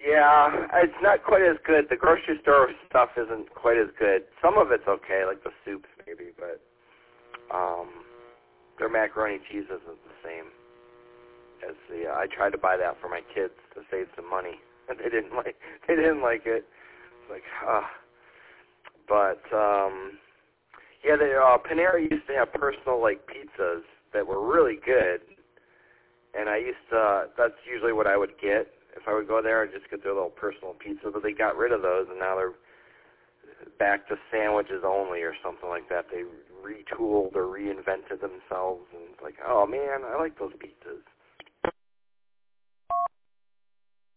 Yeah, it's not quite as good. The grocery store stuff isn't quite as good. Some of it's okay, like the soups maybe, but their macaroni cheese isn't the same as the. I tried to buy that for my kids to save some money, and they didn't like it. It's like, but yeah, Panera used to have personal like pizzas that were really good, and that's usually what I would get. If I would go there, I'd just get their little personal pizza, but they got rid of those, and now they're back to sandwiches only or something like that. They retooled or reinvented themselves, and it's like, oh man, I like those pizzas.